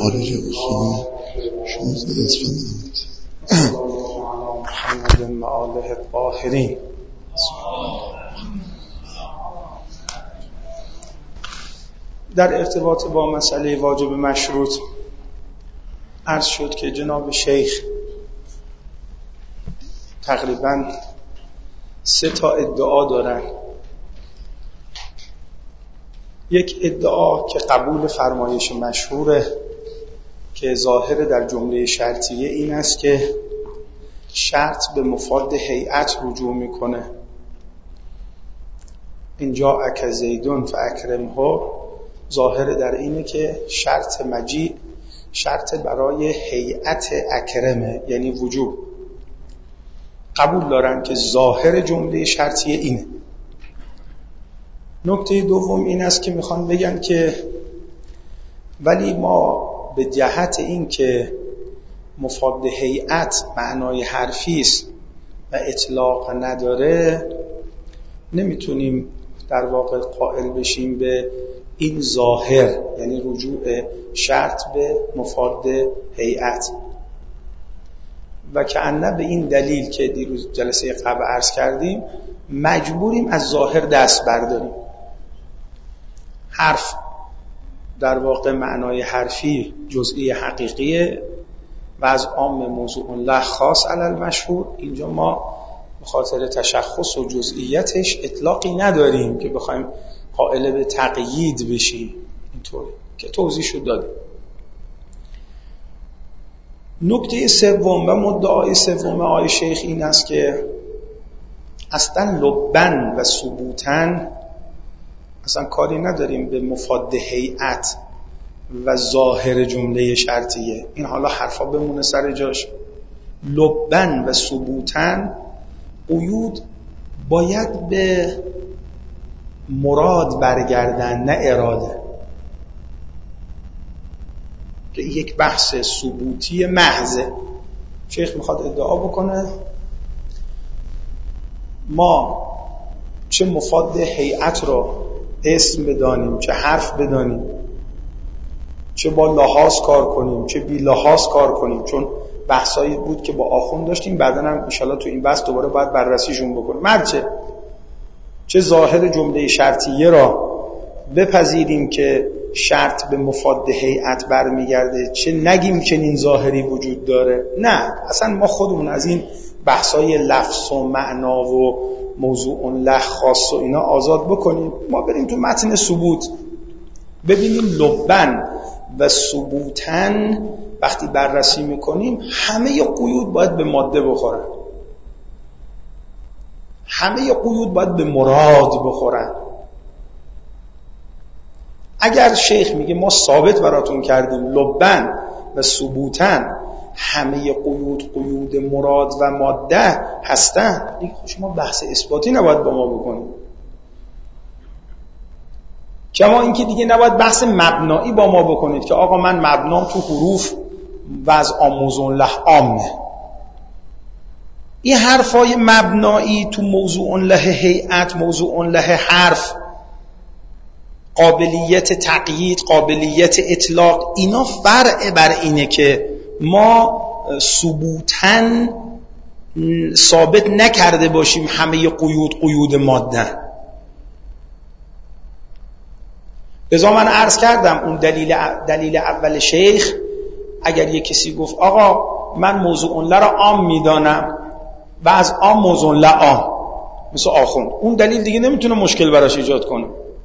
خارج اصول 16 اسفند محمد و آله الطاهرین. در ارتباط با مسئله واجب مشروط عرض شد که جناب شیخ تقریباً 3 ادعا دارن. یک ادعا که قبول فرمایش مشهوره که ظاهر در جمله شرطیه این است که شرط به مفاد هیئت رجوع میکنه. اینجا اک زیدون فاکرمه ظاهر در اینه که شرط مجیء شرط برای هیئت اکرمه، یعنی وجوب. قبول دارن که ظاهر جمله شرطیه اینه. نکته دوم این است که میخوان بگن که ولی ما به جهت این که مفاد هیئت معنای حرفی است و اطلاق نداره نمیتونیم در واقع قائل بشیم به این ظاهر، یعنی رجوع شرط به مفاد هیئت. و کأنه به این دلیل که دیروز جلسه قبل عرض کردیم مجبوریم از ظاهر دست برداریم. حرف در واقع معنای حرفی جزئی حقیقیه و از عام موضوع له خاص علی المشهور. اینجا ما به خاطر تشخص و جزئیتش اطلاقی نداریم که بخوایم قائل به تقیید بشیم، اینطوری که توضیح شد دادیم. نکته سوم و مدعای سوم آقای شیخ این است که اصلا لبن و ثبوتن اصلا کاری نداریم به مفاد هیئت و ظاهر جمله شرطیه. این حالا حرفا بمونه سر جاش. لبن و ثبوتن قیود باید به مراد برگردن، نه اراده، که یک بحث ثبوتی محضه. شیخ میخواد ادعا بکنه ما چه مفاد هیئت رو اسم بدانیم، چه حرف بدانیم، چه با لحاظ کار کنیم، چه بی لحاظ کار کنیم، چون بحثایی بود که با آخوند داشتیم، بعدن هم انشالله تو این بحث دوباره باید بررسیشون بکنیم. مرچه چه ظاهر جمله شرطیه را بپذیریم که شرط به مفاد هیئت برمیگرده، چه نگیم چنین ظاهری وجود داره. نه، اصلا ما خودمون از این بحثای لفظ و معنا و موضوع له خاص و اینا آزاد بکنیم. ما بریم تو متن ثبوت ببینیم لبن و ثبوتن وقتی بررسی میکنیم همه قیود باید به ماده بخورن، همه قیود باید به مراد بخورن. اگر شیخ میگه ما ثابت براتون کردیم لبن و ثبوتن همه قیود مراد و ماده هستن، دیگه شما بحث اثباتی نباید با ما بکنیم. کما اینکه دیگه نباید بحث مبنایی با ما بکنید که آقا من مبنام تو حروف و از موضوع له عامه. این حرفای مبنایی تو موضوع له هیئت، موضوع له حرف، قابلیت تقیید، قابلیت اطلاق، اینا فرع بر اینه که ما ثبوتن ثابت نکرده باشیم همه قیود ماده. لذا من عرض کردم اون دلیل اول شیخ، اگر یک کسی گفت آقا من موضوع له را عام میدانم و از عام موضوع له عام، مثل آخوند، اون دلیل دیگه نمیتونه مشکل براش ایجاد کنه.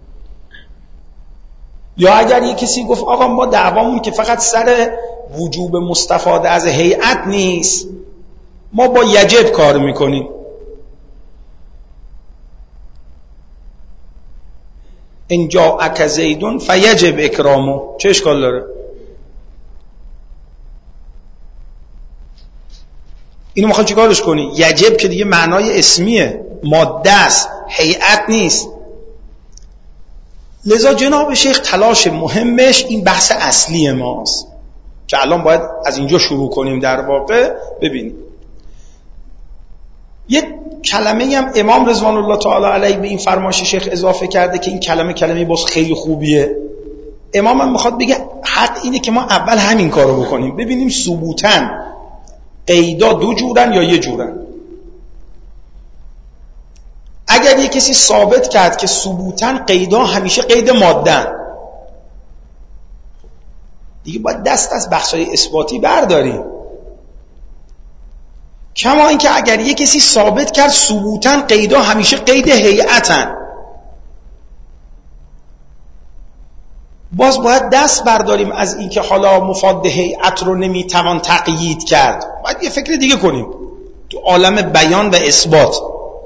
یا اگر یک کسی گفت آقا ما دعوامون که فقط سر وجوب مستفاده از هیئت نیست، ما با یجب کار میکنیم، ان جاءک زیدون فیجب اکرامه، چه اشکال داره؟ اینو میخواد چیکارش کنی؟ یجب که دیگه معنای اسمیه، ماده است، هیئت نیست. لذا جناب شیخ تلاش مهمش این بحث اصلی ماست که الان باید از اینجا شروع کنیم. در واقع ببینید یک کلمه هم امام رضوان الله تعالی علیه به این فرمایش شیخ اضافه کرده که این کلمه باز خیلی خوبیه. امامم میخواد بگه حق اینه که ما اول همین کارو بکنیم، ببینیم ثبوتاً قیدا دو جورن یا یه جورن. اگر یه کسی ثابت کرد که ثبوتاً قیدا همیشه قید ماده‌ن، دیگه باید دست از بحث‌های اثباتی برداریم. کما اینکه اگر یه کسی ثابت کرد ثبوتاً قیدا همیشه قید هیئتن، باز باید دست برداریم از اینکه حالا مفاد هیئت رو نمیتوان تقیید کرد، باید یه فکر دیگه کنیم تو عالم بیان و اثبات.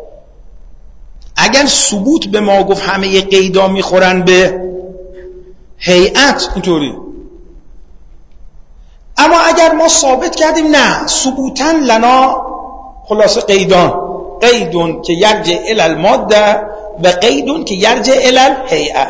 اگر ثبوت به ما گفت همه قیدا میخورن به هیئت اینطوری، اما اگر ما ثابت کردیم نه ثبوتاً لنا خلاصه قیدون که یرجع الی الماده و قیدون که یرجع الی الهیئه،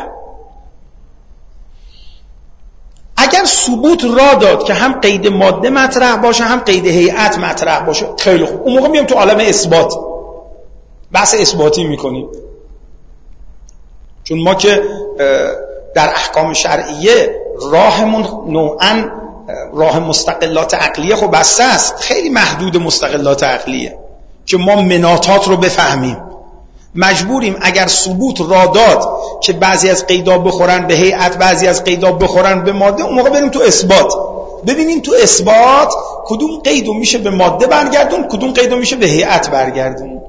اگر ثبوت را داد که هم قید ماده مطرح باشه هم قید هیئت مطرح باشه، خیلی خوب، اون موقع میام تو عالم اثبات بحث اثباتی میکنیم. چون ما که در احکام شرعیه راهمون نوعاً راه مستقلات عقلیه خب بسته است، خیلی محدود مستقلات عقلیه که ما مناطات رو بفهمیم. مجبوریم اگر ثبوت را داد که بعضی از قیدا بخورن به هیئت بعضی از قیدا بخورن به ماده، اون موقع بریم تو اثبات ببینیم تو اثبات کدوم قیدو میشه به ماده برگردون، کدوم قیدو میشه به هیئت برگردون.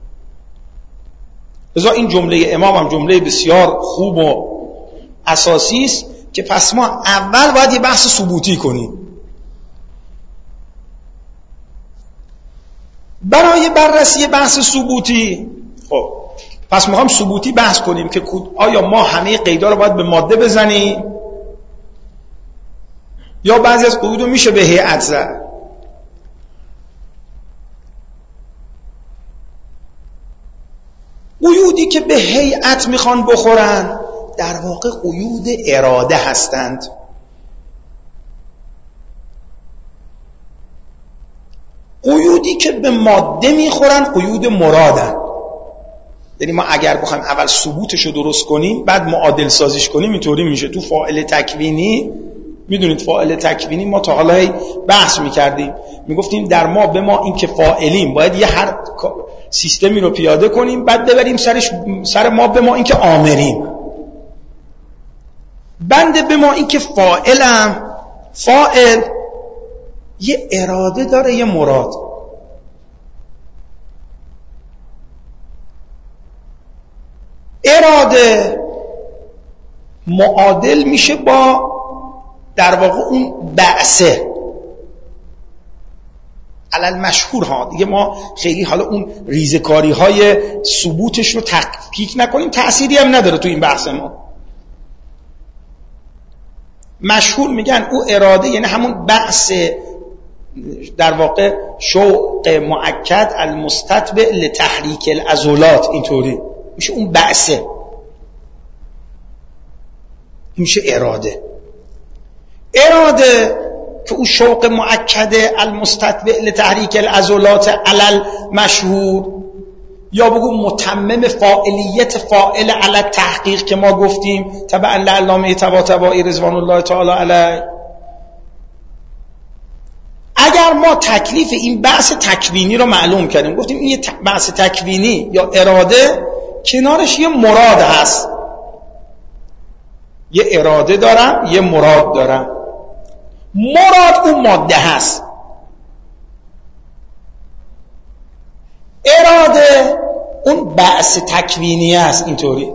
لذا این جمله امام هم جمله بسیار خوب و اساسی است که پس ما اول باید یه بحث ثبوتی کنیم. برای بررسی بحث ثبوتی خب پس میخوام ثبوتی بحث کنیم که آیا ما همه قیدا رو باید به ماده بزنیم یا بعضی از قیود رو میشه به هیئت زد. قیودی که به هیئت میخوان بخورن در واقع قیود اراده هستند. قیودی که به ماده میخورن قیود مرادن. یعنی ما اگر بخوایم اول ثبوتش رو درست کنیم بعد معادل سازیش کنیم اینطوری میشه. تو فاعل تکوینی میدونید فاعل تکوینی ما تا حالا بحث میکردیم، میگفتیم در ما به ما این که فاعلیم باید یه هر سیستمی رو پیاده کنیم بعد ببریم سر ما به ما این که آمریم، بنده به ما این که فاعلم، فاعل یه اراده داره یه مراد. اراده معادل میشه با در واقع اون بعثه علل مشهور ها. دیگه ما خیلی حالا اون ریزکاری های ثبوتش رو تفکیک نکنیم، تأثیری هم نداره تو این بحث ما. مشهور میگن او اراده یعنی همون بعث در واقع شوق مؤکد المستتبع لتحریک العضلات، اینطوری میشه اون بعثه، میشه اراده. اراده که اون شوق مؤکد المستتبع لتحریک العضلات علل مشهور، یا بگو متمم فاعلیت فاعل علی تحقیق که ما گفتیم تبع العلامه طباطبایی رضوان الله تعالی علیه. اگر ما تکلیف این بحث تکوینی رو معلوم کردیم، گفتیم این یه بحث تکوینی یا اراده کنارش یه مراد هست، یه اراده دارم یه مراد دارم. مراد اون ماده هست، اراده اون بحث تکوینی هست. اینطوری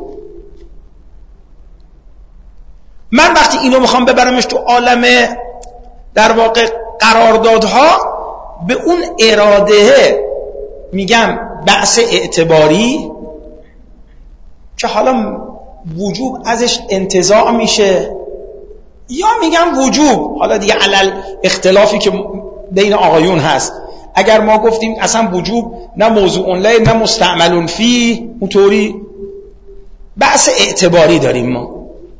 من وقتی اینو میخوام ببرمش تو عالم در واقع قراردادها به اون اراده میگم بحث اعتباری که حالا وجوب ازش انتزاع میشه، یا میگم وجوب حالا دیگه علل اختلافی که بین آقایون هست. اگر ما گفتیم اصلا وجوب نه موضوع له نه مستعمل فی، اونطوری بحث اعتباری داریم ما،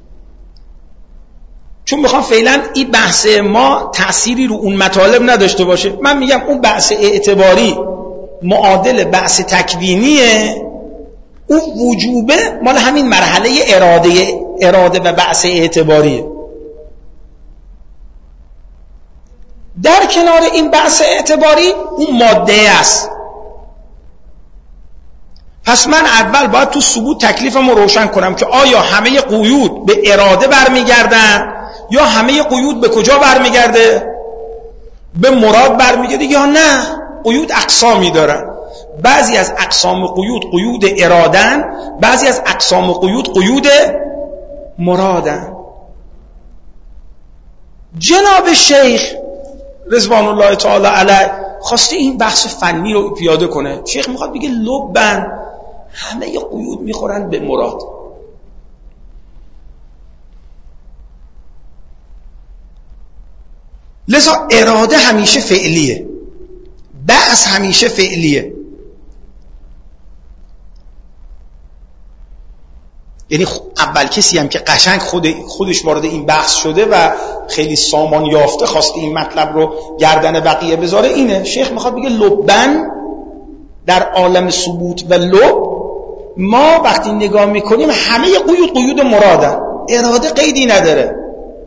چون میخوام فعلا این بحث ما تأثیری رو اون مطالب نداشته باشه. من میگم اون بحث اعتباری معادل بحث تکوینیه، اون وجوبه مال همین مرحله اراده اراده و بعث اعتباریه. در کنار این بعث اعتباری اون ماده است. پس من اول باید تو ثبوت تکلیفم رو روشن کنم که آیا همه قیود به اراده برمیگردن یا همه قیود به کجا برمیگرده؟ به مراد برمیگرده یا نه؟ قیود اقسامی دارن. بعضی از اقسام قیود ارادن، بعضی از اقسام قیود مرادن. جناب شیخ رضوان الله تعالی علیه خواسته این بحث فنی رو پیاده کنه. شیخ میخواد بگه لبن همه قیود میخورن به مراد. لذا اراده همیشه فعلیه، بعث همیشه فعلیه. یعنی اول کسی هم که قشنگ خودش وارد این بحث شده و خیلی سامان یافته خواسته این مطلب رو گردن بقیه بذاره اینه. شیخ میخواد بگه لبن در عالم ثبوت و لب ما وقتی نگاه میکنیم همه قیود مرادن، اراده قیدی نداره.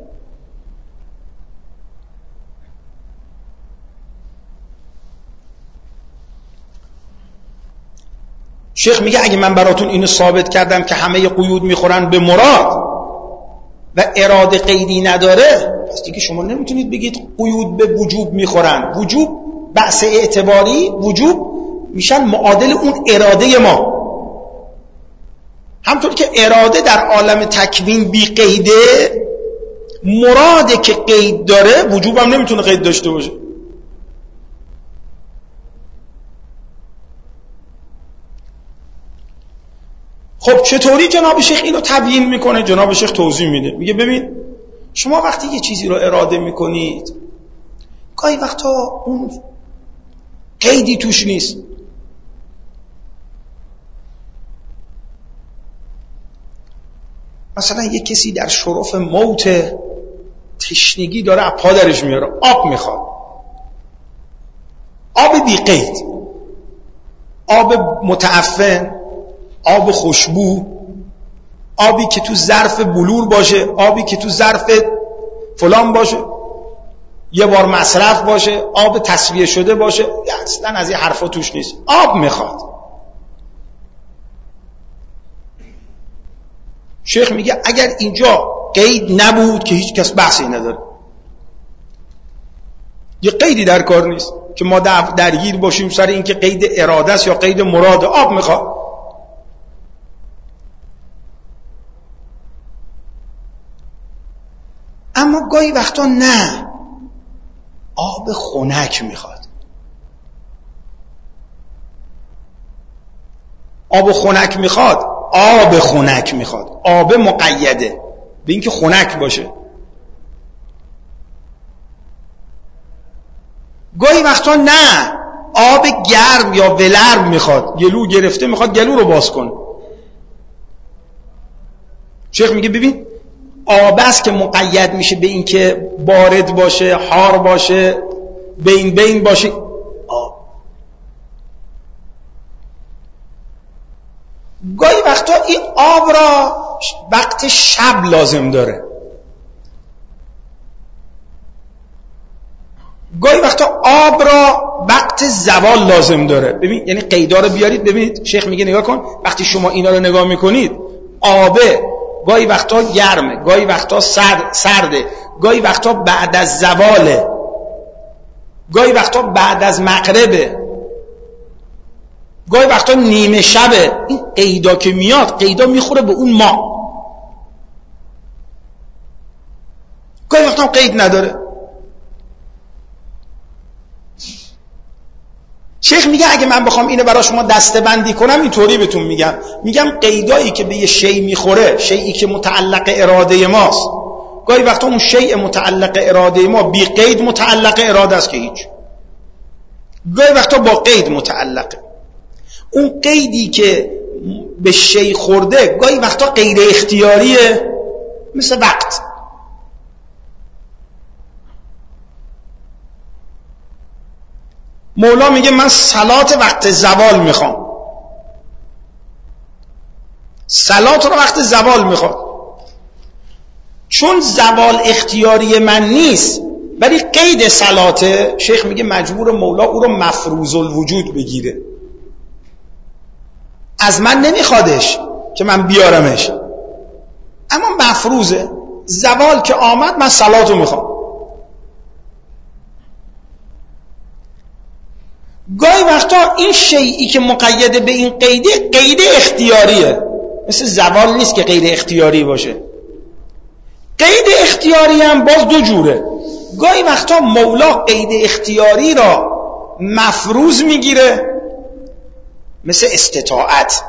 شیخ میگه اگه من براتون اینو ثابت کردم که همه قیود میخورن به مراد و اراده قیدی نداره، پس دیگه شما نمیتونید بگید قیود به وجوب میخورن. وجوب بعث اعتباری، وجوب میشن معادل اون اراده ما. همطور که اراده در عالم تکوین بی قیده، مراده که قید داره وجوب هم نمیتونه قید داشته باشه. خب چطوری جناب شیخ اینو تبیین میکنه؟ جناب شیخ توضیح میده، میگه ببین شما وقتی یه چیزی رو اراده میکنید گاهی وقتا اون قیدی توش نیست. مثلا یه کسی در شرف موت تشنگی داره از پادرش میاره، آب میخواد، آب بی قید، آب متعفن، آب خوشبو، آبی که تو ظرف بلور باشه، آبی که تو ظرف فلان باشه، یه بار مصرف باشه، آب تصفیه شده باشه، اصلا از این حرفا توش نیست، آب میخواد. شیخ میگه اگر اینجا قید نبود که هیچ کس بحثی نداره، یه قیدی در کار نیست که ما درگیر باشیم سر این که قید اراده است یا قید مراد، آب میخواد. اما گاهی وقتا نه، آب خنک میخواد. آب خنک میخواد، آب خنک میخواد، آب مقیده به اینکه خنک باشه. گاهی وقتا نه، آب گرم یا ولرم میخواد، گلو گرفته میخواد گلو رو باز کن. شیخ میگه ببین آب است که مقید میشه به این که بارد باشه، حار باشه، بین باشه. آب گاهی وقتا این آب را وقت شب لازم داره، گاهی وقتا آب را وقت زوال لازم داره. ببین یعنی قیدا رو بیارید ببینید. شیخ میگه نگاه کن، وقتی شما اینا رو نگاه میکنید، آبه گاهی وقتا گرمه، گاهی وقتا سرده، گاهی وقتا بعد از زواله، گاهی وقتا بعد از مغربه، گاهی وقتا نیمه شبه. این قیدا که میاد، قیدا میخوره به اون ما. گاهی وقتا قید نداره. شیخ میگه اگه من بخوام اینو برای شما دسته‌بندی کنم اینطوری بهتون میگم قیدایی که به یه شیء میخوره، شیئی که متعلق اراده ماست، گاهی وقتا اون شیء متعلق اراده ما بی قید متعلق اراده است که هیچ، گاهی وقتا با قید متعلقه. اون قیدی که به شیء خورده گاهی وقتا غیر اختیاریه، مثل وقت. مولا میگه من صلات وقت زوال میخوام، صلات رو وقت زوال میخواد. چون زوال اختیاری من نیست ولی قید صلاته، شیخ میگه مجبور مولا او رو مفروض الوجود بگیره، از من نمیخوادش که من بیارمش، اما مفروضه. زوال که آمد من صلاتو میخوام. گاهی وقتا این شیئی که مقید به این قیده قید اختیاریه، مثل زوال نیست که قید اختیاری باشه. قید اختیاری هم باز دو جوره. گاهی وقتا مولا قید اختیاری را مفروض میگیره، مثل استطاعت.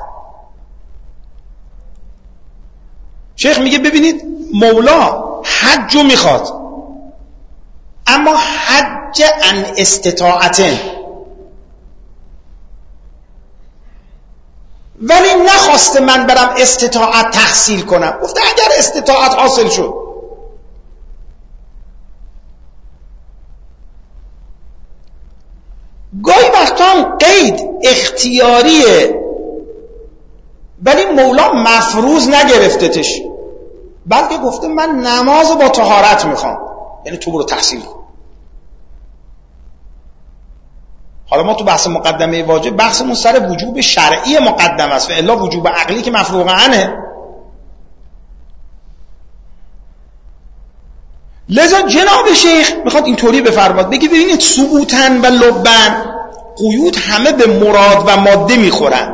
شیخ میگه ببینید مولا حجو میخواد، اما حج عن استطاعته، ولی نخواسته من برم استطاعت تحصیل کنم، گفته اگر استطاعت حاصل شد. گاهی وقتا قید اختیاریه ولی مولا مفروض نگرفتتش، بلکه گفته من نماز با طهارت میخوام، یعنی تو برو تحصیل کن. حالا ما تو بحث مقدمه واجب بحثمون سر وجوب شرعی مقدم است و الا وجوب عقلی که مفروغ عنه. لذا جناب شیخ میخواد اینطوری بفرماد، بگی ببینید ثبوتن و لبن قیود همه به مراد و ماده میخورن،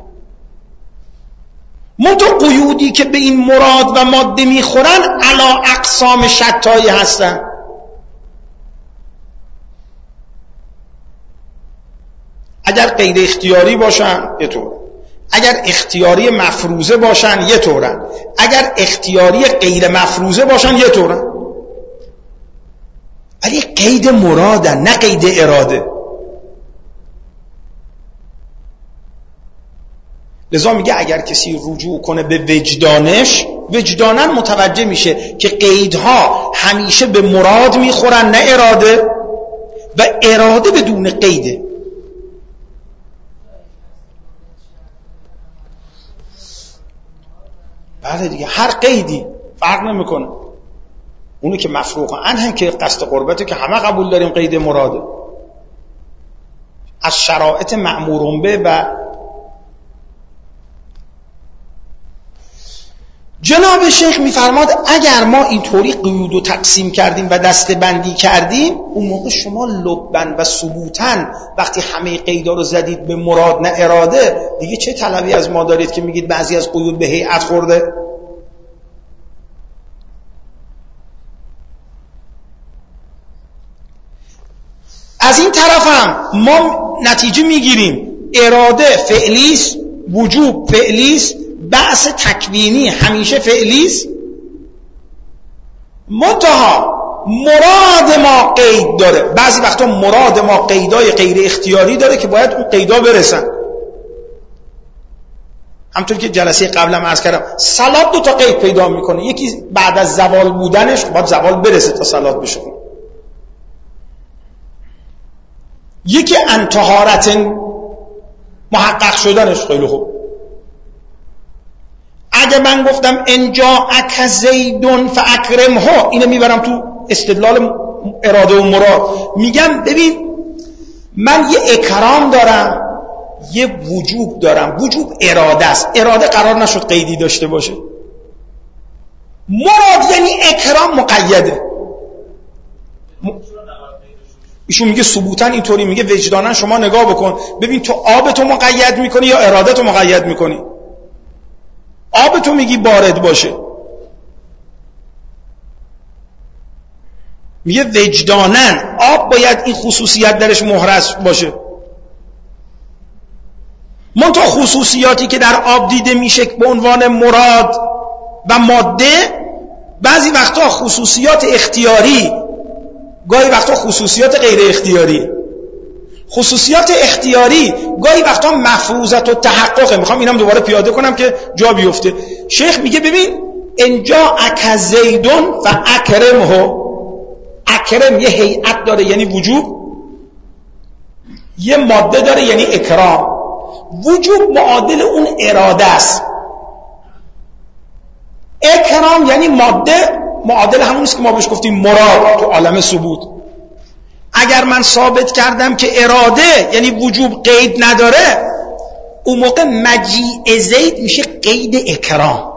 منتها قیودی که به این مراد و ماده میخورن علا اقسام شتایی هستن. اگر غیر اختیاری باشن یه طور، اگر اختیاری مفروضه باشن یه طورن، اگر اختیاری غیر مفروضه باشن یه طورن، ولی قید مرادن نه قید اراده. لذا میگه اگر کسی رجوع کنه به وجدانش، وجدانن متوجه میشه که قیدها همیشه به مراد میخورن نه اراده، و اراده بدون قیده. بله دیگه، هر قیدی فرق نمیکنه. اونی که مفروغ عنه که قصد قربته که همه قبول داریم قید مراده، از شرایط مأمورون به. و جناب شیخ میفرماد اگر ما اینطوری قیود رو تقسیم کردیم و دسته بندی کردیم، اون موقع شما لبن و ثبوتن وقتی همه قیدا رو زدید به مراد نه اراده، دیگه چه طلبی از ما دارید که میگید بعضی از قیود به هیئت خورده؟ از این طرف هم ما نتیجه میگیریم اراده فعلیست، وجوب فعلیست، بحث تکوینی همیشه فعلیست، منتها مراد ما قید داره. بعضی وقتا مراد ما قیدای غیر اختیاری داره که باید اون قیدا برسن. همطور که جلسه قبلم عرض کردم، صلات 2 تا قید پیدا میکنه، یکی بعد از زوال بودنش، باید زوال برسه تا صلات بشه، یکی ان طهارت محقق شدنش. خیلی خوب، اگه من گفتم ان جاءک زید فاکرمه، اینو میبرم تو استدلال اراده و مراد، میگم ببین من یه اکرام دارم یه وجوب دارم. وجوب اراده است، اراده قرار نشد قیدی داشته باشه. مراد یعنی اکرام مقیده. ایشون میگه ثبوتن اینطوری، میگه وجدانن شما نگاه بکن ببین تو آبتو مقید میکنی یا ارادتو مقید میکنی. آبتو میگی بارد باشه، میگه وجدانن آب باید این خصوصیت درش محرز باشه. منتها خصوصیاتی که در آب دیده میشه به عنوان مراد و ماده، بعضی وقتا خصوصیات اختیاری، گاهی وقتا خصوصیات غیر اختیاری. خصوصیات اختیاری گاهی وقتا مفروضت و تحققه. میخوام اینم دوباره پیاده کنم که جا بیفته. شیخ میگه ببین ان جاءک زید فاکرمه، اکرم یه هیئت داره یعنی وجوب، یه ماده داره یعنی اکرام. وجوب معادل اون اراده است، اکرام یعنی ماده معادل همون است که ما بهش گفتیم مراد تو عالم ثبوت. اگر من ثابت کردم که اراده یعنی وجوب قید نداره، اون موقع مجیء زید میشه قید اکرام.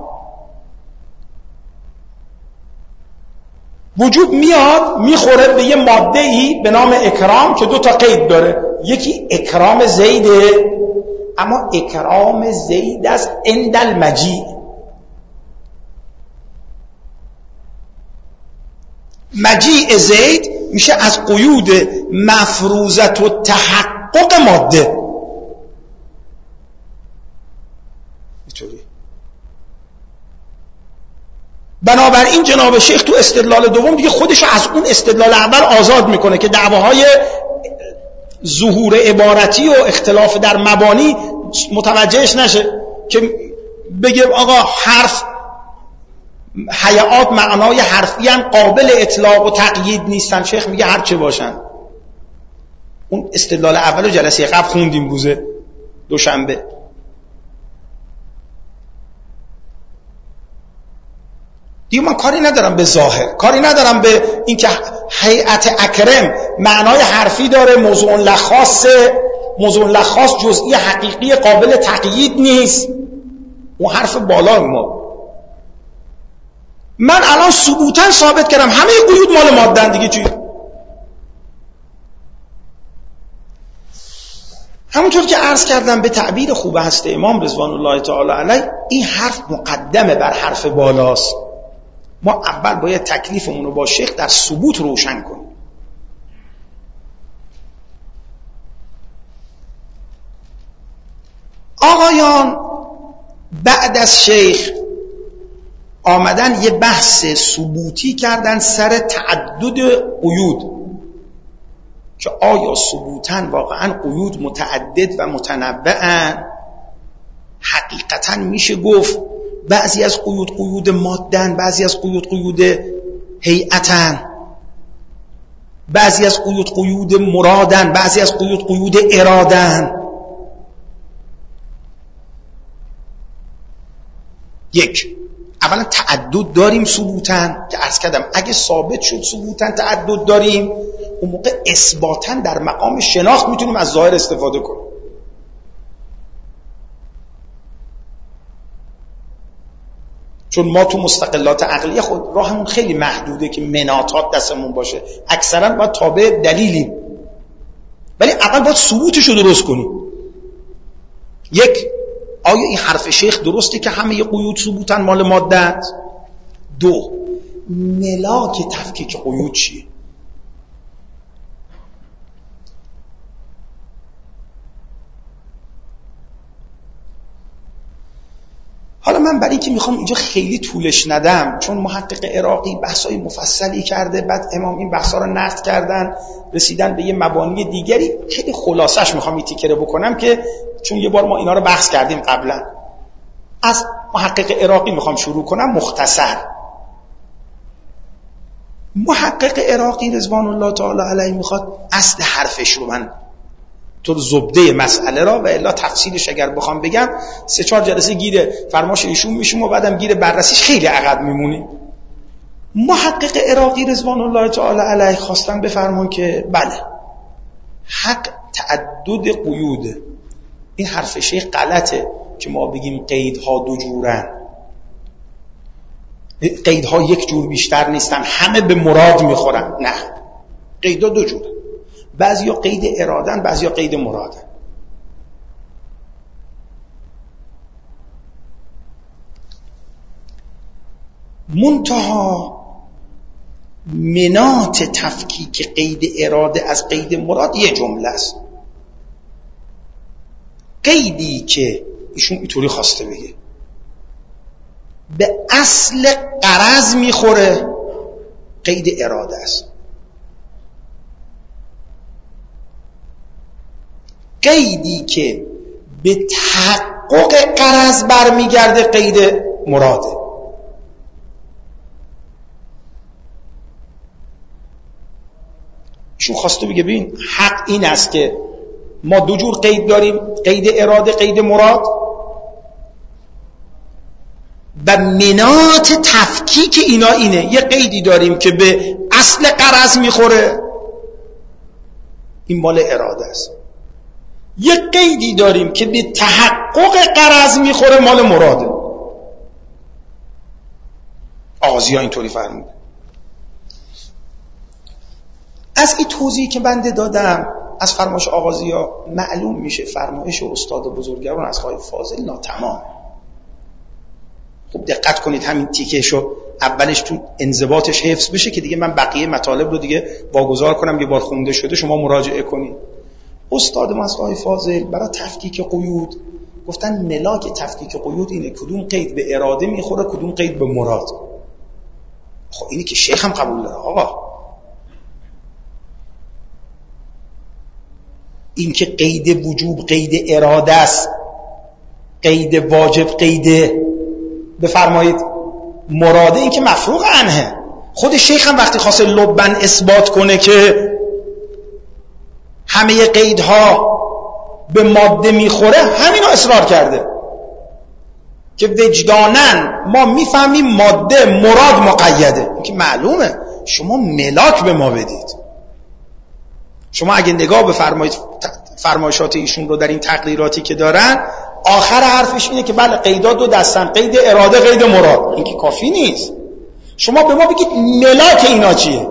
وجوب میاد میخوره به یه ماده‌ای به نام اکرام که 2 تا قید داره. یکی اکرام زیده، اما اکرام زید از عند المجیء. مجیء زید میشه از قیود مفروضت و تحقق ماده. اینطوری. بنابراین جناب شیخ تو استدلال دوم دیگه خودش از اون استدلال اول آزاد میکنه که دعواهای ظهور عبارتی و اختلاف در مبانی متوجهش نشه، که بگه آقا حرف حیات معنای حرفی هم قابل اطلاق و تقیید نیستن. شیخ میگه هر چه باشن. اون استدلال اولو جلسه قبل خوندیم روز دوشنبه. دیگه من کاری ندارم به ظاهر، کاری ندارم به این که هیئت اکرم معنای حرفی داره، موضوع لخاص جزئی حقیقی قابل تقیید نیست. اون حرف بالا ما. من الان ثبوتاً ثابت کردم همه قیود مال ماده‌اند دیگه. چی؟ همونطور که عرض کردم به تعبیر خوب هست امام رضوان الله تعالی علیه، این حرف مقدمه بر حرف بالاست. ما اول باید تکلیفمون رو با شیخ در ثبوت روشن کنیم. آقایان بعد از شیخ آمدن یه بحث ثبوتی کردن سر تعدد قیود، که آیا ثبوتاً واقعاً قیود متعدد و متنوعن؟ حقیقتاً میشه گفت بعضی از قیود مادن، بعضی از قیود هیئتن، بعضی از قیود مرادن، بعضی از قیود ارادن. یک، اولا تعدد داریم ثبوتاً که عرض کردم اگه ثابت شد ثبوتاً تعدد داریم، اون موقع اثباتاً در مقام شناخت میتونیم از ظاهر استفاده کنیم. چون ما تو مستقلات عقلیه خود راهمون خیلی محدوده که مناطات دستمون باشه، اکثرا باید تابع دلیلیم، ولی اول باید ثبوتش رو درست کنیم. یک، آیا این حرف شیخ درسته که همه قیود ثبوتن مال ماده است؟ دو، ملاک تفکیک قیود چیه؟ حالا من برای اینکه میخوام اینجا خیلی طولش ندم، چون محقق عراقی بحثای مفصلی کرده، بعد امام این بحثا رو نقد کردن، رسیدن به یه مبانی دیگری، خیلی خلاصش میخوام این تیکره بکنم که چون یه بار ما اینا رو بحث کردیم قبلا. از محقق عراقی میخوام شروع کنم مختصر. محقق عراقی رضوان الله تعالی علیه میخواد اصل حرفش رو من تو زبده مسئله را و الا تفصیلش اگر بخوام بگم 3-4 جلسه گیر فرماش ایشون میشیم و بعدم گیر بررسیش خیلی عقب میمونیم. محقق عراقی رضوان الله تعالی علیه خواستن بفرمان که بله حق تعدد قیوده. این حرف شیخ غلطه که ما بگیم قیدها دو جورن، قیدها یک جور بیشتر نیستن، همه به مراد میخورن. نه، قیدها دو جوره، بعضی ها قید ارادن، بعضی ها قید مرادن. منتها منات تفکیک قید اراده از قید مراد یه جمله است. قیدی که ایشون اینطوری خواسته بگه به اصل غرض میخوره قید اراده است. قیدی که به تحقق غرض برمیگرده قید مراده. ایشون خواسته بگه ببین حق این است که ما دو جور قید داریم، قید اراده، قید مراد. و منات تفکیک اینا اینه. یه قیدی داریم که به اصل غرض میخوره، این مال اراده است. یه قیدی داریم که به تحقق غرض میخوره، مال مراده. آغازی ها اینطوری فرموده. از این توضیحی که بنده دادم از فرمایش آغازی ها معلوم میشه فرمایش استاد بزرگوار از خواهی فاضل ناتمام. خب دقت کنید همین تیکهشو اولش تو انضباطش حفظ بشه که دیگه من بقیه مطالب رو دیگه واگذار کنم، یه بار خونده شده شما مراجعه کنید. استاد ما از خواهی فاضل برای تفکیک قیود گفتن ملاک تفکیک قیود اینه کدوم قید به اراده میخوره کدوم قید به مراد. خب اینی که شیخ هم قبول داره آقا، این که قید وجوب قید اراده است، قید واجب قید بفرمایید مراده، این که مفروغ عنه. خود شیخ هم وقتی خواسته لبن اثبات کنه که همه قیدها به ماده میخوره همینو اصرار کرده که وجدانن ما میفهمیم ماده مراد مقیده. این که معلومه، شما ملاک به ما بدید. شما اگه نگاه بفرمایید فرمایشات ایشون رو در این تقریراتی که دارن، آخر حرفش اینه که بله قیدا دو دستن، قید اراده قید مراد. این که کافی نیست، شما به ما بگید ملاک اینا چیه.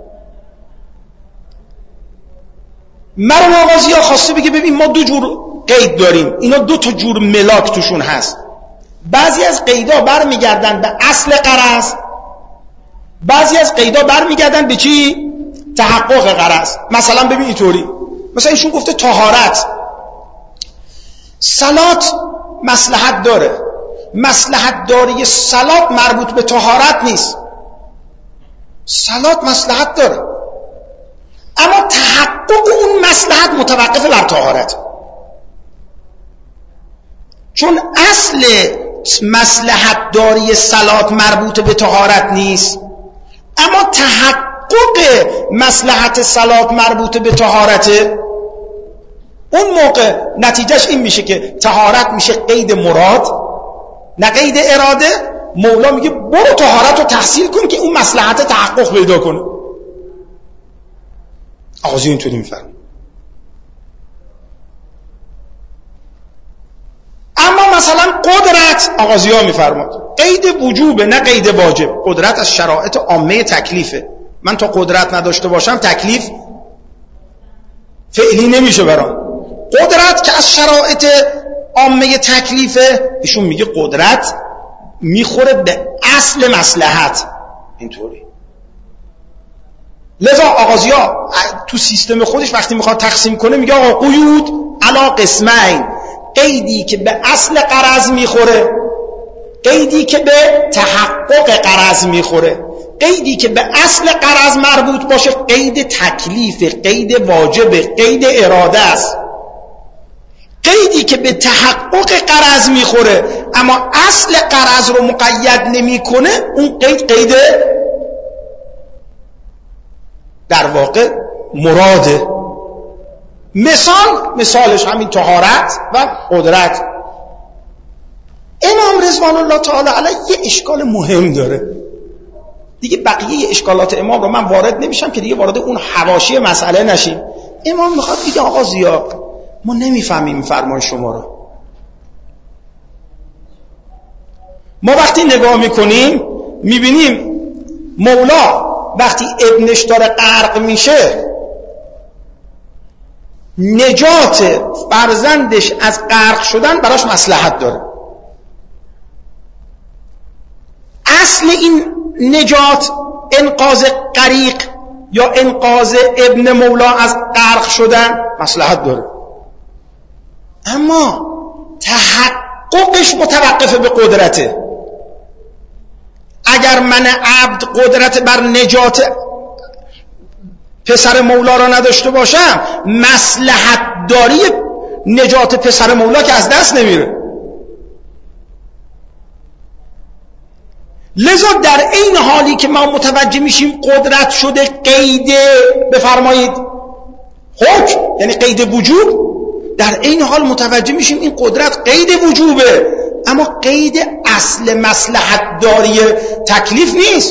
مرحوم آغازی ها خواسته بگه ببین ما دو جور قید داریم، اینا دو تا جور ملاک توشون هست. بعضی از قیدا برمیگردن به اصل غرض، بعضی از قیدا برمیگردن به چی؟ تحقق غرض. مثلا ببین اینطوری، مثلا ایشون گفته طهارت، صلات مصلحت داره، مصلحت داری صلات مربوط به طهارت نیست. صلات مصلحت داره اما تحقق اون مصلحت متوقف بر طهارت، چون اصل مصلحت داری صلات مربوط به طهارت نیست، اما تحقق مصلحت صلات مربوط به طهارته. اون موقع نتیجهش این میشه که طهارت میشه قید مراد نه قید اراده. مولا میگه برو طهارت رو تحصیل کن که اون مصلحت تحقق پیدا کنه. آغازی اینطوری میفرمه. اما مثلا قدرت، آغازی ها میفرماد قید وجوبه نه قید واجب. قدرت از شرایط عامه تکلیفه. من تا قدرت نداشته باشم تکلیف فعلی نمیشه برام. قدرت که از شرایط عامه تکلیفه، ایشون میگه قدرت میخوره به اصل مصلحت. اینطوری لذا آغازی ها تو سیستم خودش وقتی میخواد تقسیم کنه میگه آقا قیود علا قسمین، قیدی که به اصل غرض میخوره، قیدی که به تحقق غرض میخوره. قیدی که به اصل غرض مربوط باشه قید تکلیف، قید واجب، قید اراده است. قیدی که به تحقق غرض میخوره اما اصل غرض رو مقید نمیکنه، اون قید در واقع مراده. مثالش همین طهارت و قدرت. امام رضوان الله تعالی علیه یه اشکال مهم داره. دیگه بقیه اشکالات امام رو من وارد نمیشم که دیگه وارد اون حواشی مسئله نشیم. امام میخواد بگه آقا ضیا ما نمیفهمیم فرمان شما رو. ما وقتی نگاه میکنیم میبینیم مولا وقتی ابنش داره غرق میشه، نجات فرزندش از غرق شدن براش مصلحت داره. اصل این نجات انقاذ غریق یا انقاذ ابن مولا از غرق شدن مصلحت داره، اما تحققش متوقف به قدرته. اگر من عبد قدرت بر نجات پسر مولا را نداشته باشم، مصلحت داری نجات پسر مولا که از دست نمیره. لذا در این حالی که ما متوجه میشیم قدرت شده قید بفرمایید حکم، یعنی قید وجوب، در این حال متوجه میشیم این قدرت قید وجوبه اما قید اصل مصلحت داری تکلیف نیست.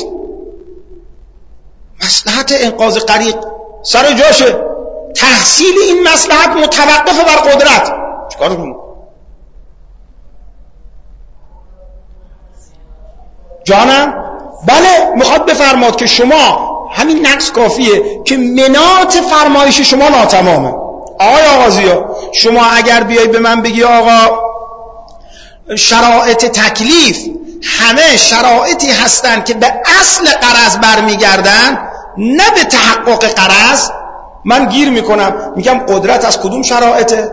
مصلحت انقاذ غریق سر جاشه، تحصیل این مصلحت متوقف بر قدرت. چیکار کنیم؟ جانم؟ بله، میخواد بفرماد که شما همین نقص کافیه که منات فرمایش شما ناتمامه. آقای آغازیا، شما اگر بیای به من بگی آقا شرایط تکلیف همه شرایطی هستن که به اصل غرض برمیگردن نه به تحقق غرض، من گیر میکنم، میگم قدرت از کدوم شرایطه؟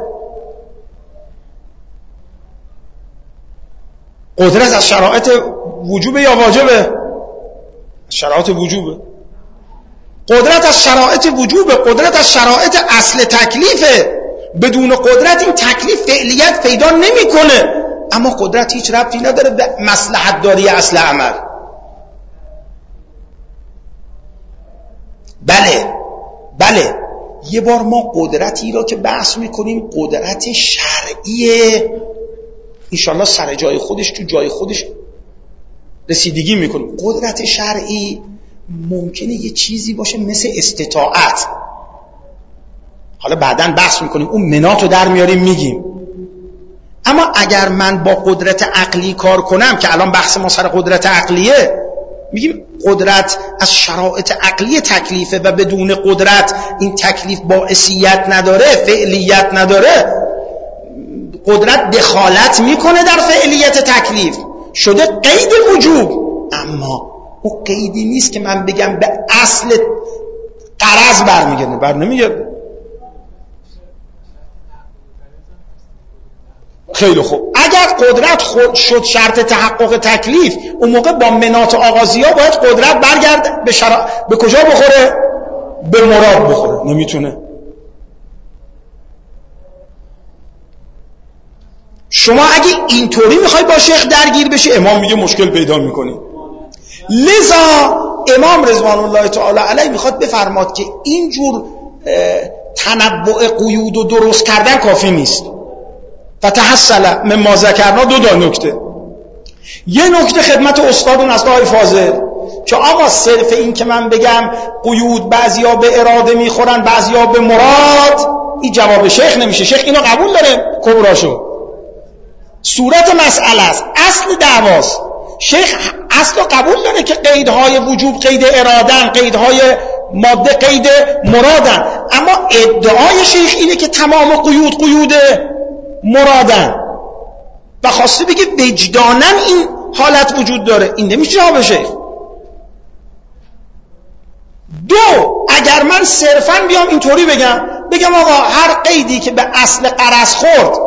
قدرت از شرایط وجوبه یا واجبه؟ شرایط وجوبه. قدرت از شرایط وجوبه، قدرت از شرایط اصل تکلیفه. بدون قدرت این تکلیف فعلیت پیدا نمیکنه. اما قدرت هیچ ربطی نداره به مصلحت داری اصل عمل. بله یه بار ما قدرتی را که بحث میکنیم قدرت شرعیه، انشالله سر جای خودش تو جای خودش رسیدگی میکنیم. قدرت شرعی ممکنه یه چیزی باشه مثل استطاعت، حالا بعداً بحث میکنیم اون مناتو در میاریم میگیم. اما اگر من با قدرت عقلی کار کنم که الان بحث ما سر قدرت عقلیه، میگیم قدرت از شرایط عقلی تکلیفه و بدون قدرت این تکلیف باعثیت نداره، فعلیت نداره. قدرت دخالت میکنه در فعلیت تکلیف، شده قید وجوب، اما او قیدی نیست که من بگم به اصل غرض برمیگرده. بر نمیگرده. خیلی خوب، اگر قدرت شد شرط تحقق تکلیف، اون موقع با منات آغازیا باید قدرت برگرده به کجا بخوره؟ به مراد بخوره. نمیتونه. شما اگه اینطوری میخوای با شیخ درگیر بشی، امام میگه مشکل پیدا میکنی. لذا امام رضوان الله تعالی علیه میخواد بفرماد که اینجور تنوع قیود و درست کردن کافی نیست. فتحصل مما ذکرنا دو نکته. یه نکته خدمت استادون از آقای فاضل که آقا صرف این که من بگم قیود بعضیا به اراده میخورن بعضیا به مراد، این جواب شیخ نمیشه. شیخ اینو قبول داره کبراشو، صورت مسئله است، اصل دعواست. شیخ اصل قبول داره که قیدهای وجوب قید ارادن، قیدهای ماده قید مرادن، اما ادعای شیخ اینه که تمام قیود مرادن و خواسته بگه وجدانن این حالت وجود داره. این نمیشه جواب شیخ. دو، اگر من صرفاً بیام اینطوری بگم آقا هر قیدی که به اصل غرض خورد،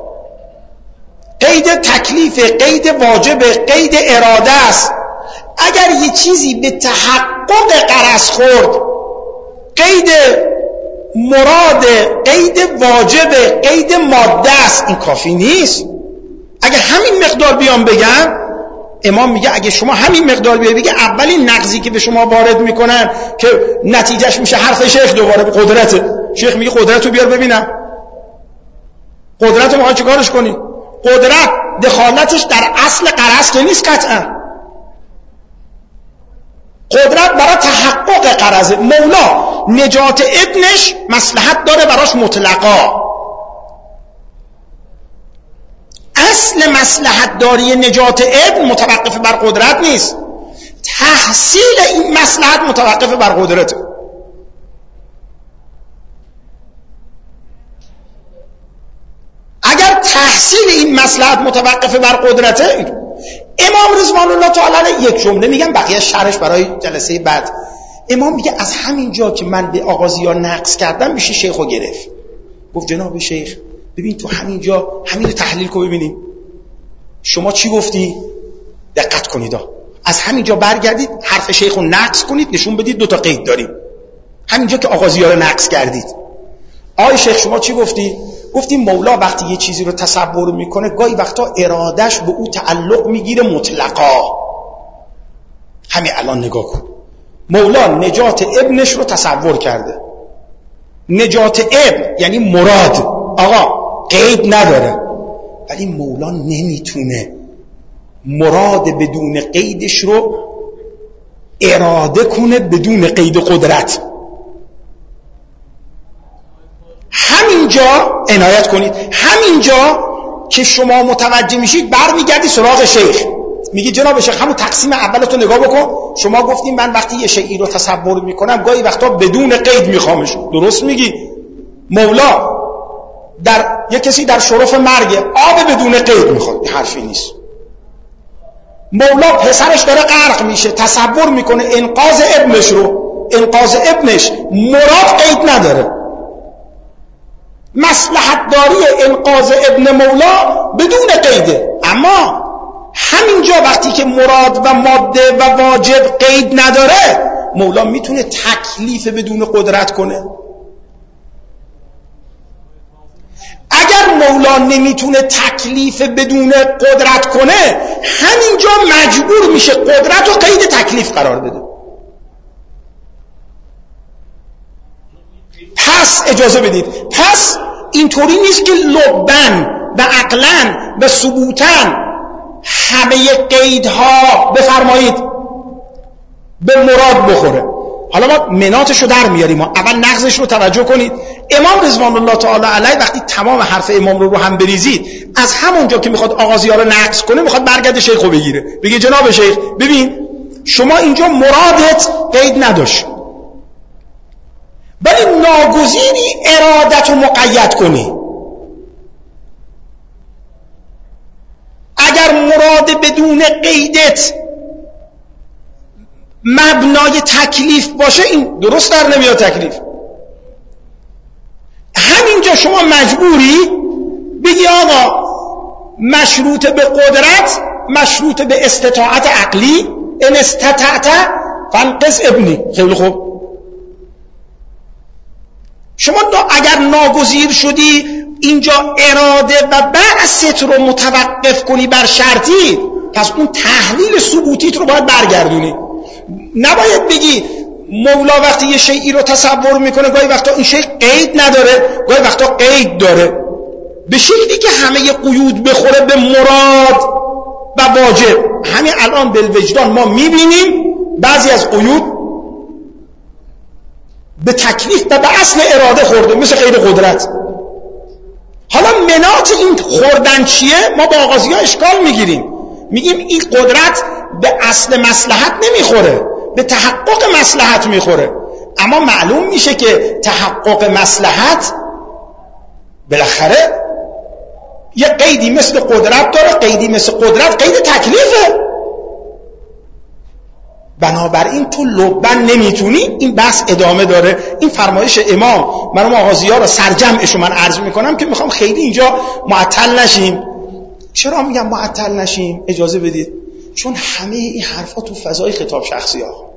قید تکلیف، قید واجب، قید اراده است، اگر یه چیزی به تحقق غرض خورد، قید مراد، قید واجب، قید ماده است، این کافی نیست. اگه همین مقدار بیام بگم، امام میگه اگه شما همین مقدار بیای بگه، اولین نقضی که به شما وارد میکنن که نتیجهش میشه حرف شیخ دوباره به قدرته. شیخ میگه قدرتو بیار ببینم. قدرتو میخوای چیکارش کنی؟ قدرت دخالتش در اصل غرض که نیست قطعا. قدرت برای تحقق غرض. مولا نجات ابنش مصلحت داره براش مطلقا. اصل مصلحت داری نجات ابن متوقف بر قدرت نیست، تحصیل این مصلحت متوقف بر قدرته. اگر تحصیل این مصلحت متوقف بر قدرته، امام رضوان الله تعالی یک جمله میگم، بقیه شرحش برای جلسه بعد. امام میگه از همین جا که من به آغازیا نقص کردم میشه شیخو گرفت. گفت جناب شیخ ببین تو همین جا همین رو تحلیل کو ببینیم شما چی گفتی، دقت کنید، از همین جا برگردید حرف شیخو نقص کنید، نشون بدید دو تا قید داریم. همین جا که آغازیا رو نقص کردید، آقای شیخ شما چی گفتی؟ گفتیم مولا وقتی یه چیزی رو تصور میکنه گاهی وقتا ارادش به او تعلق میگیره مطلقا. همین الان نگاه کن، مولا نجات ابنش رو تصور کرده. نجات ابن یعنی مراد، آقا قید نداره، ولی مولا نمیتونه مراد بدون قیدش رو اراده کنه بدون قید قدرت. همینجا عنایت کنید، همینجا که شما متوجه میشید برمیگردی سراغ شیخ، میگی جناب شیخ همون تقسیم اولتو نگاه بکن، شما گفتیم من وقتی یه شیئی رو تصور میکنم گاهی وقتا بدون قید میخوامش. درست میگی. مولا یه کسی در شرف مرگ آب بدون قید میخواد، حرفی نیست. مولا پسرش داره غرق میشه، تصور میکنه انقاذ ابنش رو، انقاذ ابنش مراد قید نداره. مصلحت داری انقاذ ابن مولا بدون قیده، اما همینجا وقتی که مراد و ماده و واجب قید نداره، مولا میتونه تکلیف بدون قدرت کنه. اگر مولا نمیتونه تکلیف بدون قدرت کنه، همینجا مجبور میشه قدرت رو قید تکلیف قرار بده. پس اجازه بدید، پس اینطوری نیست که لبن و عقلن و ثبوتن همه قیدها بفرمایید به مراد بخوره. حالا ما مناتش رو در میاریم، اول نقضش رو توجه کنید. امام رضوان الله تعالی علیه وقتی تمام حرف امام رو هم بریزید، از همونجا که میخواد آغازی‌ها رو نقض کنه میخواد برگرده شیخ رو بگیره، بگه جناب شیخ ببین شما اینجا مرادت قید نداشت، ولی ناگزیری ارادت رو مقید کنی. اگر مراد بدون قیدت مبنای تکلیف باشه، این درست در نمیاد تکلیف. همینجا شما مجبوری بگی آقا مشروط به قدرت، مشروط به استطاعت عقلی، ان استطعت فانقذ ابنی. خیلی خوب، شما اگر ناگزیر شدی اینجا اراده و بعثت رو متوقف کنی بر شرطی، پس اون تحلیل ثبوتیت رو باید برگردونی. نباید بگی مولا وقتی یه شیئی رو تصور میکنه گاهی وقتا این شیء قید نداره، گاهی وقتا قید داره، به شکلی که همه قیود بخوره به مراد و واجب. همین الان بالوجدان ما میبینیم بعضی از قیود به تکلیف و به اصل اراده خورده، مثل قید قدرت. حالا منات این خوردن چیه؟ ما با آغازی ها اشکال میگیریم، میگیم این قدرت به اصل مصلحت نمیخوره، به تحقق مصلحت میخوره. اما معلوم میشه که تحقق مصلحت بالاخره یه قیدی مثل قدرت داره، قیدی مثل قدرت قید تکلیفه. بنابراین تو لبن نمیتونی. این بحث ادامه داره. این فرمایش امام، من آغازی ها رو سرجمعشو من عرض میکنم که میخوام خیلی اینجا معطل نشیم. چرا میگم معطل نشیم؟ اجازه بدید، چون همه این حرفا تو فضای خطاب شخصی ها.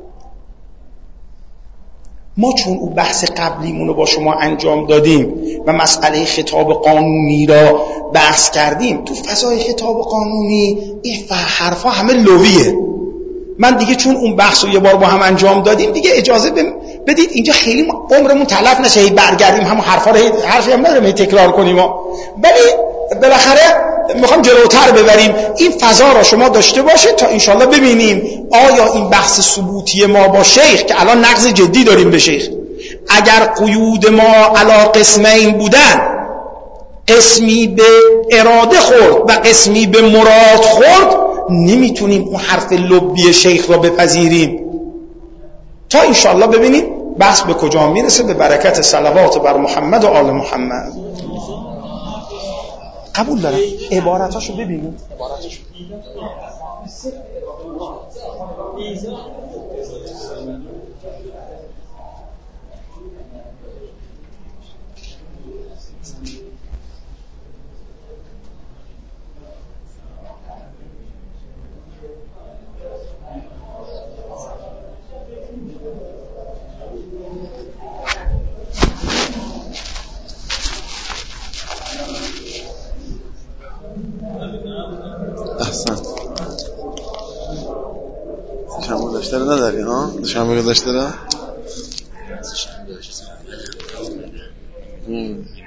ما چون اون بحث قبلیمون رو با شما انجام دادیم و مسئله خطاب قانونی را بحث کردیم، تو فضای خطاب قانونی این حرفا همه لویه. من دیگه چون اون بحث رو یه بار با هم انجام دادیم دیگه اجازه بدید اینجا خیلی عمرمون تلف نشه هی برگردیم همون حرفا رو، حرفی هم نداریم هی تکرار کنیم. ولی بالاخره میخوام جلوتر ببریم این فضا را شما داشته باشید تا انشالله ببینیم آیا این بحث ثبوتی ما با شیخ که الان نقض جدی داریم به شیخ، اگر قیود ما علی قسمین بودن، قسمی به اراده خورد و قسمی به مراد خورد، نمیتونیم اون حرف لبی شیخ را بپذیریم. تا انشالله ببینیم بحث به کجا میرسه، به برکت صلوات بر محمد و آل محمد. قبول دارم. عبارتاشو ببینیم. احسن. شما داشته نداری ها؟ شما داشته